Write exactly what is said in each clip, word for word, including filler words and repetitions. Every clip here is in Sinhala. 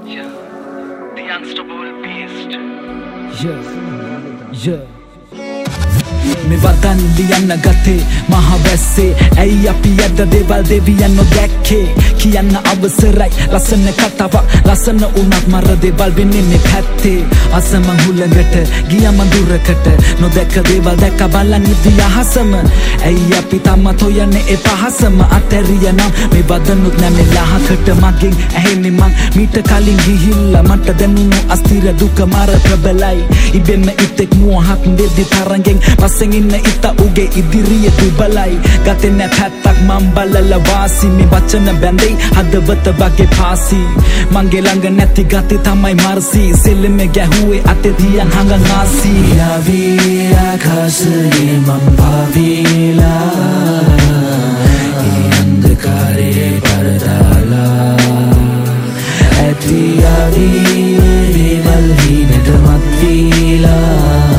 Yeah, the unstoppable beast. Yeah, yeah. Me වදන් ලියන්න ගතේ මහ වැස්සේ ඇයි අපි අද දේවල් දෙවියන් නොදැක්කේ කියන්න අවසරයි ලස්සන කතාවක් ලස්සන උනත් මර දේවල් වෙන්නේ මේ පැත්තේ අසම හුලඟට ගියම දුරකට නොදැක්ක දේවල් දැක්ක බලන්න ඉති අහසම ඇයි අපි තමත් හොයන්නේ ඒ පහසම අතැරිය නම් මේ වදනුත් නැමේ ලහකට මගෙන් ඇහෙන්නේ මං මීට කලින් ගිහිල්ලා මට දැනුණු අස්තිර දුක මර ප්‍රබලයි ඉබෙන්න ඉතෙක් මුවහක් දෙදි තරගෙන් පස්සෙන් ඉන්න ඉත උගේ ඉදිරිය දුබලයි ගතේ නැ පැත්තක් මම් බලලා වාසි මේ වචන බැඳෙයි හදවත වගේ පාසි මංගේ ළඟ නැති ගති තමයි මර්සි සෙල්ලෙම ගැහුවේ අතේ තියන් හංග නාසි යවී ආකාශයේ මම් පාවිලා ඒ අන්ධකාරයේ පරදාලා ඇති යවී දේවල් හිනට මත්වීලා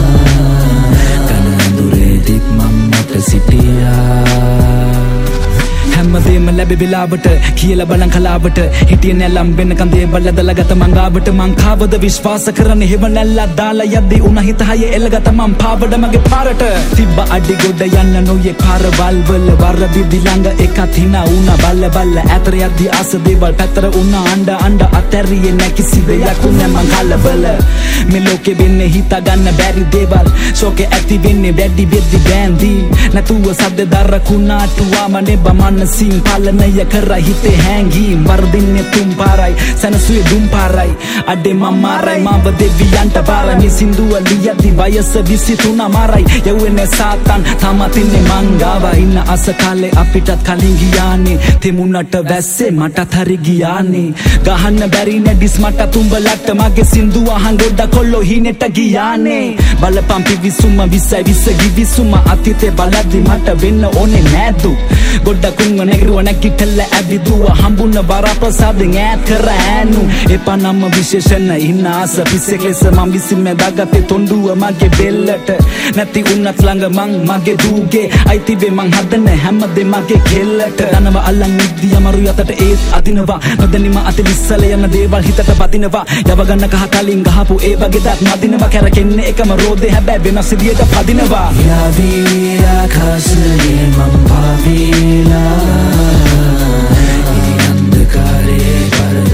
හැමදේම ලැබෙ වෙලාවට කියලා බලන් කලාවට හිටියේ නැලම් වෙනකන් දේවල් ඇදලා ගත මං ගාවට මං කාවද විශ්වාස කරන්නේ හෙව නැල්ලක් දාලා යද්දි උන හිත හයේ එල්ලගත මං පාවඩ මගේ පාරට තිබ්බ අඩි ගොඩ යන්න නොයේ පාරවල් වල වරදිදි ළඟ එකත් හිනා උනා බල්ල බල්ල ඇතර යද්දි ආස දේවල් පැතර උනා අඬ අඬ අතැරියේ නැ කිසි දෙයක් උනේ මං කලබල මේ ලෝකෙ වෙන්නේ හිතා ගන්න බැරි දේවල් ශෝකේ ඇති වෙන්නේ වැඩි වෙද්දි බෑන්දි නැතුව සද්ද දරකුණාටුවා මනේ බමන්න සිං පාලනය කර හිතේ හැංගීම් වර්ධින්නේ තුම් පාරයි සනසුවේ දුම් පාරයි අඩේ මමාරයි මාව දෙවියන්ට පාරයි මේ සින්දුව ලියද්දි වයස විසි තුන මාරයි යවුනේ සාතන් තමත් ඉන්නේ මං ගාව ඉන්න අස කාලේ අපිටත් කලින් ගියානේ තෙමුණට වැස්සේ මටත් හරි ගියානේ ගහන්න බැරි නැඩිස් මට තුඹලට මගේ සින්දුව අහන් ගොඩ කොල්ලෝ හිනෙට ගියානේ බලපම් පිවිසුම විසයි විස ගිවිසුම අතීතේ බලද්දි මට වෙන්න ඕනේ නෑදු ගොඩකුන් නැගරුව නැගිටල ඇවිදුව හම්බුන්න බරප්‍රසාදෙන් ඈත් කර ඈනු එපා නම විශේෂණ ඉන්න ආස පිස්සෙක් ලෙස මම විසින්ම දාගත්තේ තොණ්ඩුව මගේ බෙල්ලට නැති උන්නත් ළඟ මං මගේ දූගේ අයිතිවේ මං හදන හැමදේ මගේ කෙල්ලට දනව අල්ලන් ඉද්දි අමරු යතට ඒත් අදිනවා නොදැනීම අත විස්සල යන දේවල් හිතට පදිනවා යව ගන්න කහ කලින් ගහපු ඒ වගේ දත් මදිනවා කැරකෙන්නේ එකම රෝදේ හැබැයි වෙනස් විදියට පදිනවා යවී ආකාශයේ මම් පාවිලා ඒ අන්ධකාරයේ පරද